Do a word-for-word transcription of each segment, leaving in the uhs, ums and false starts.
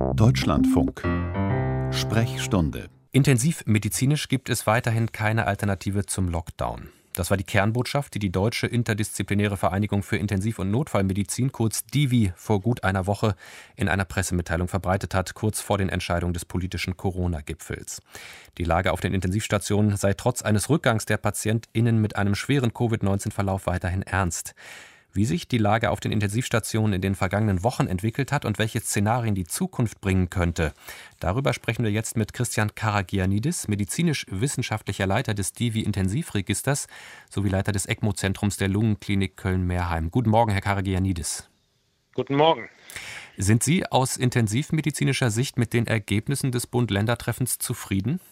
Deutschlandfunk. Sprechstunde. Intensivmedizinisch gibt es weiterhin keine Alternative zum Lockdown. Das war die Kernbotschaft, die die Deutsche Interdisziplinäre Vereinigung für Intensiv- und Notfallmedizin, kurz D I V I, vor gut einer Woche in einer Pressemitteilung verbreitet hat, kurz vor den Entscheidungen des politischen Corona-Gipfels. Die Lage auf den Intensivstationen sei trotz eines Rückgangs der PatientInnen mit einem schweren Covid neunzehn Verlauf weiterhin ernst. Wie sich die Lage auf den Intensivstationen in den vergangenen Wochen entwickelt hat und welche Szenarien die Zukunft bringen könnte, darüber sprechen wir jetzt mit Christian Karagianidis, medizinisch-wissenschaftlicher Leiter des D I V I-Intensivregisters sowie Leiter des ECMO-Zentrums der Lungenklinik Köln-Meerheim. Guten Morgen, Herr Karagianidis. Guten Morgen. Sind Sie aus intensivmedizinischer Sicht mit den Ergebnissen des Bund-Länder-Treffens zufrieden?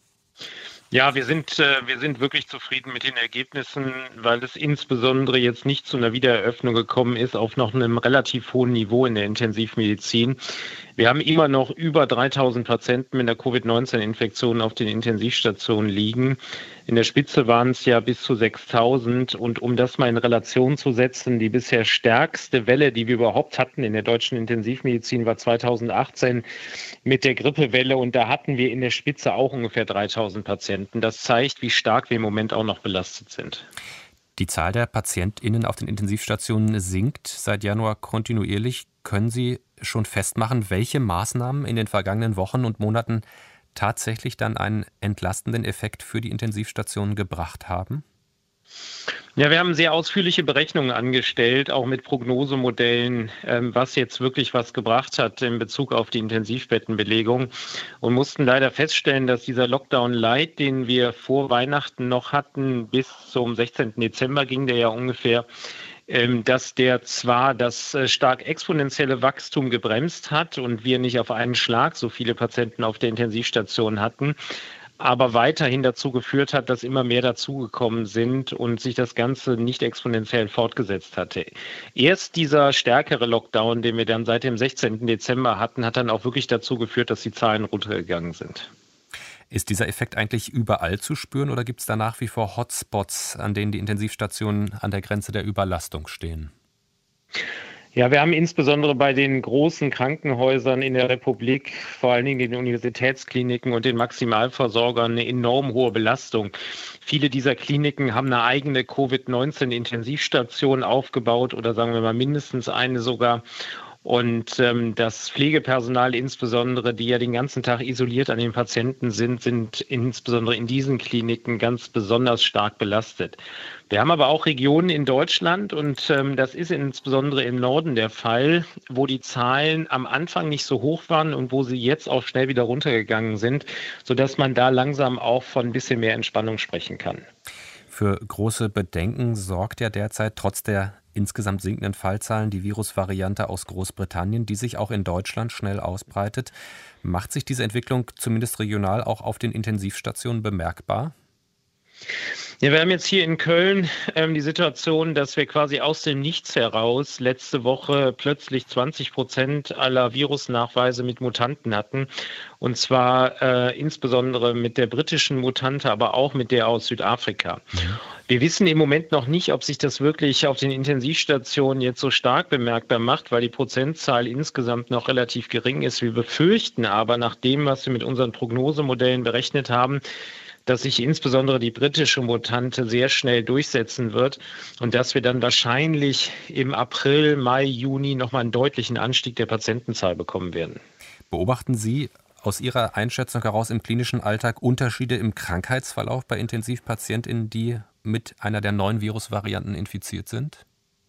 Ja, wir sind, äh, wir sind wirklich zufrieden mit den Ergebnissen, weil es insbesondere jetzt nicht zu einer Wiedereröffnung gekommen ist auf noch einem relativ hohen Niveau in der Intensivmedizin. Wir haben immer noch über dreitausend Patienten mit einer Covid neunzehn Infektion auf den Intensivstationen liegen. In der Spitze waren es ja bis zu sechstausend. Und um das mal in Relation zu setzen, die bisher stärkste Welle, die wir überhaupt hatten in der deutschen Intensivmedizin, war zweitausendachtzehn mit der Grippewelle. Und da hatten wir in der Spitze auch ungefähr dreitausend Patienten. Das zeigt, wie stark wir im Moment auch noch belastet sind. Die Zahl der PatientInnen auf den Intensivstationen sinkt seit Januar kontinuierlich. Können Sie schon festmachen, welche Maßnahmen in den vergangenen Wochen und Monaten tatsächlich dann einen entlastenden Effekt für die Intensivstationen gebracht haben? Ja, wir haben sehr ausführliche Berechnungen angestellt, auch mit Prognosemodellen, was jetzt wirklich was gebracht hat in Bezug auf die Intensivbettenbelegung und mussten leider feststellen, dass dieser Lockdown Light, den wir vor Weihnachten noch hatten, bis zum sechzehnten Dezember ging der ja ungefähr, dass der zwar das stark exponentielle Wachstum gebremst hat und wir nicht auf einen Schlag so viele Patienten auf der Intensivstation hatten, aber weiterhin dazu geführt hat, dass immer mehr dazugekommen sind und sich das Ganze nicht exponentiell fortgesetzt hatte. Erst dieser stärkere Lockdown, den wir dann seit dem sechzehnten Dezember hatten, hat dann auch wirklich dazu geführt, dass die Zahlen runtergegangen sind. Ist dieser Effekt eigentlich überall zu spüren oder gibt es da nach wie vor Hotspots, an denen die Intensivstationen an der Grenze der Überlastung stehen? Ja, wir haben insbesondere bei den großen Krankenhäusern in der Republik, vor allen Dingen den Universitätskliniken und den Maximalversorgern, eine enorm hohe Belastung. Viele dieser Kliniken haben eine eigene Covid neunzehn Intensivstation aufgebaut oder sagen wir mal mindestens eine sogar. Und ähm, das Pflegepersonal insbesondere, die ja den ganzen Tag isoliert an den Patienten sind, sind insbesondere in diesen Kliniken ganz besonders stark belastet. Wir haben aber auch Regionen in Deutschland und ähm, das ist insbesondere im Norden der Fall, wo die Zahlen am Anfang nicht so hoch waren und wo sie jetzt auch schnell wieder runtergegangen sind, sodass man da langsam auch von ein bisschen mehr Entspannung sprechen kann. Für große Bedenken sorgt ja derzeit trotz der insgesamt sinkenden Fallzahlen die Virusvariante aus Großbritannien, die sich auch in Deutschland schnell ausbreitet. Macht sich diese Entwicklung zumindest regional auch auf den Intensivstationen bemerkbar? Ja, wir haben jetzt hier in Köln ähm, die Situation, dass wir quasi aus dem Nichts heraus letzte Woche plötzlich zwanzig Prozent aller Virusnachweise mit Mutanten hatten. Und zwar äh, insbesondere mit der britischen Mutante, aber auch mit der aus Südafrika. Mhm. Wir wissen im Moment noch nicht, ob sich das wirklich auf den Intensivstationen jetzt so stark bemerkbar macht, weil die Prozentzahl insgesamt noch relativ gering ist. Wir befürchten aber nach dem, was wir mit unseren Prognosemodellen berechnet haben, dass sich insbesondere die britische Mutante sehr schnell durchsetzen wird und dass wir dann wahrscheinlich im April, Mai, Juni nochmal einen deutlichen Anstieg der Patientenzahl bekommen werden. Beobachten Sie aus Ihrer Einschätzung heraus im klinischen Alltag Unterschiede im Krankheitsverlauf bei Intensivpatientinnen, die mit einer der neuen Virusvarianten infiziert sind?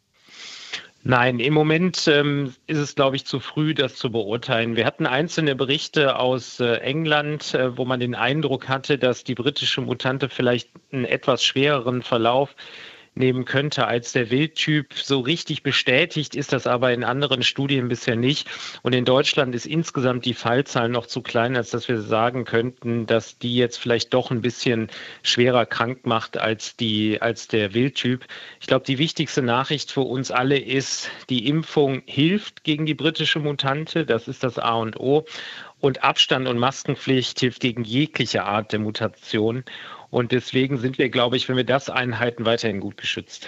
Nein, im Moment ähm, ist es, glaube ich, zu früh, das zu beurteilen. Wir hatten einzelne Berichte aus äh, England, äh, wo man den Eindruck hatte, dass die britische Mutante vielleicht einen etwas schwereren Verlauf nehmen könnte als der Wildtyp. So richtig bestätigt ist das aber in anderen Studien bisher nicht. Und in Deutschland ist insgesamt die Fallzahl noch zu klein, als dass wir sagen könnten, dass die jetzt vielleicht doch ein bisschen schwerer krank macht als die, als der Wildtyp. Ich glaube, die wichtigste Nachricht für uns alle ist, die Impfung hilft gegen die britische Mutante. Das ist das A und O. Und Abstand und Maskenpflicht hilft gegen jegliche Art der Mutation. Und deswegen sind wir, glaube ich, wenn wir das einhalten, weiterhin gut geschützt.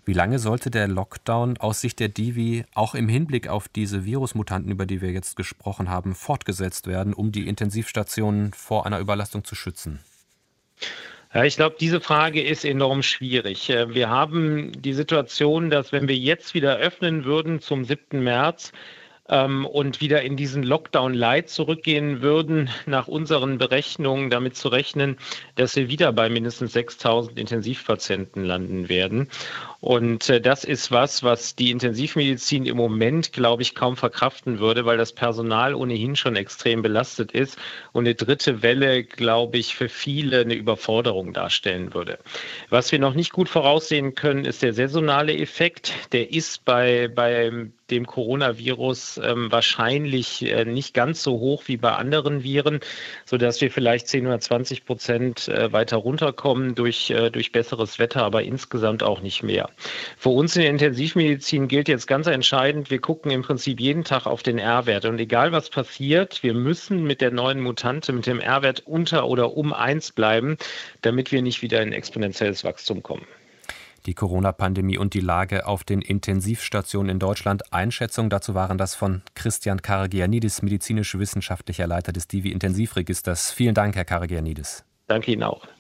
Wie lange sollte der Lockdown aus Sicht der Divi auch im Hinblick auf diese Virusmutanten, über die wir jetzt gesprochen haben, fortgesetzt werden, um die Intensivstationen vor einer Überlastung zu schützen? Ja, ich glaube, diese Frage ist enorm schwierig. Wir haben die Situation, dass wenn wir jetzt wieder öffnen würden zum siebten März, und wieder in diesen Lockdown-Light zurückgehen würden, nach unseren Berechnungen damit zu rechnen, dass wir wieder bei mindestens sechstausend Intensivpatienten landen werden. Und äh, das ist was, was die Intensivmedizin im Moment, glaube ich, kaum verkraften würde, weil das Personal ohnehin schon extrem belastet ist und eine dritte Welle, glaube ich, für viele eine Überforderung darstellen würde. Was wir noch nicht gut voraussehen können, ist der saisonale Effekt. Der ist bei, bei dem Coronavirus ähm, wahrscheinlich äh, nicht ganz so hoch wie bei anderen Viren, sodass wir vielleicht zehn oder zwanzig Prozent äh, weiter runterkommen durch, äh, durch besseres Wetter, aber insgesamt auch nicht mehr. Für uns in der Intensivmedizin gilt jetzt ganz entscheidend, wir gucken im Prinzip jeden Tag auf den R-Wert. Und egal was passiert, wir müssen mit der neuen Mutante, mit dem R-Wert unter oder um eins bleiben, damit wir nicht wieder in exponentielles Wachstum kommen. Die Corona-Pandemie und die Lage auf den Intensivstationen in Deutschland. Einschätzungen dazu waren das von Christian Karagianidis, medizinisch-wissenschaftlicher Leiter des Divi-Intensivregisters. Vielen Dank, Herr Karagianidis. Danke Ihnen auch.